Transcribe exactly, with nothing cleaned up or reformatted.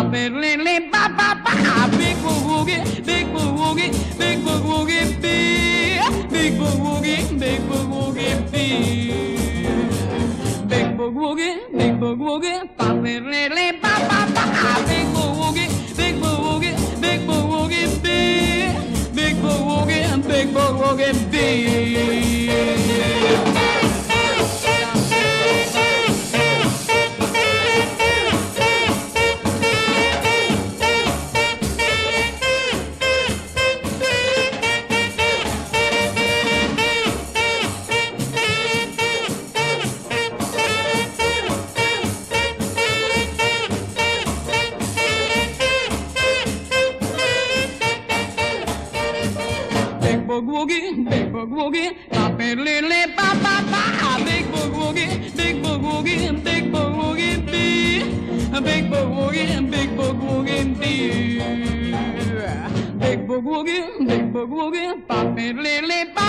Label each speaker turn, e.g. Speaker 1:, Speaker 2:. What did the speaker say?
Speaker 1: pop it, lily, ba ba ba. Big boogie, big boogie, big boogie, big big boogie, big boogie, big boogie, big boogie, pop it, lily, ba ba ba. Big boogie, big boogie, big boogie, big big boogie, big boogie, big. Boogie, big boogie, pop it, lily, ba ba ba. Big boogie, big boogie, big boogie, big big boogie, big boogie, big big boogie, big boogie, pop it, lily, ba.